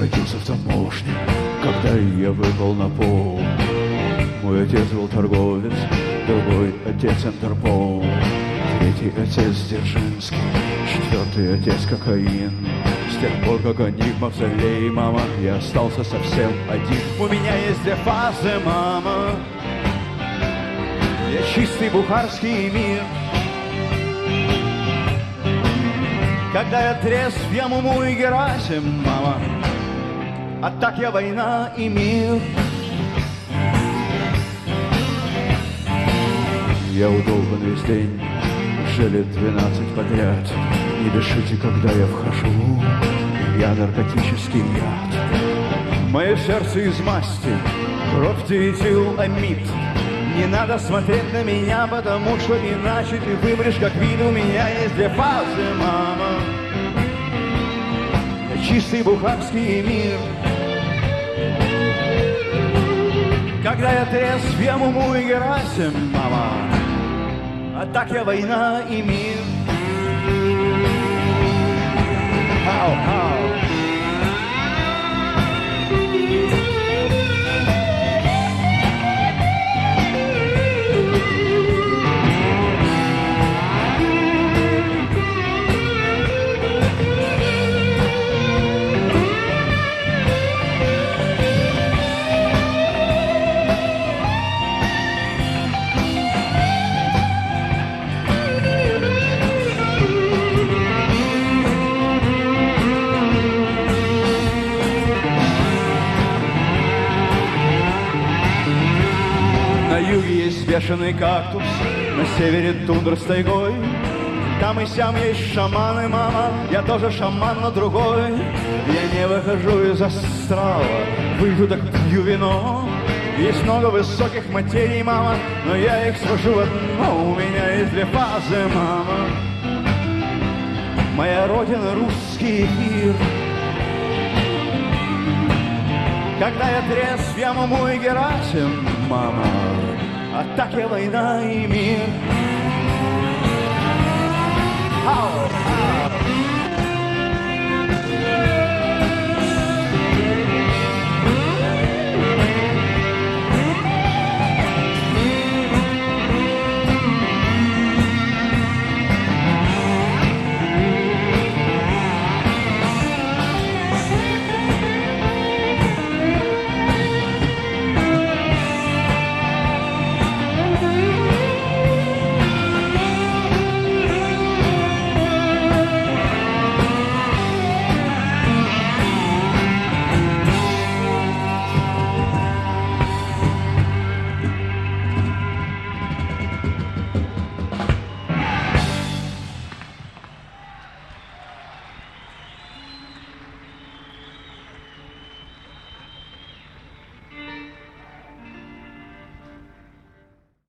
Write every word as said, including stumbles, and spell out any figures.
прокатился в таможне, когда я выпал на пол. Мой отец был торговец, другой отец Интерпол, третий отец Дзержинский, четвертый отец кокаин. С тех пор, как они в мавзолее, мама, я остался совсем один. У меня есть две фазы, мама. Я чистый бухарский мир. Когда я трезв, я Муму и Герасим, мама. А так я война и мир. Я удолбан весь день, уже лет двенадцать подряд. Не дышите, когда я вхожу, я наркотический яд. Мое сердце из масти, кровь диэтиламид. Не надо смотреть на меня, потому что иначе ты вымрешь как вид. У меня есть две фазы, мама. Я чистый бухарский мир. Когда я трезв, я Муму и Герасим, мама. А так я война и мир. Ау, ау. На юге есть бешеный кактус, на севере тундра с тайгой. Там и сям есть шаманы, мама, я тоже шаман, но другой. Я не выхожу из астрала, выйду так пью вино. Есть много высоких материй, мама, но я их свожу в одно. У меня есть две фазы, мама. Моя родина — русский эфир. Когда я трезв, я Муму и Герасим, мама. А так я война и мир. Ау, ау.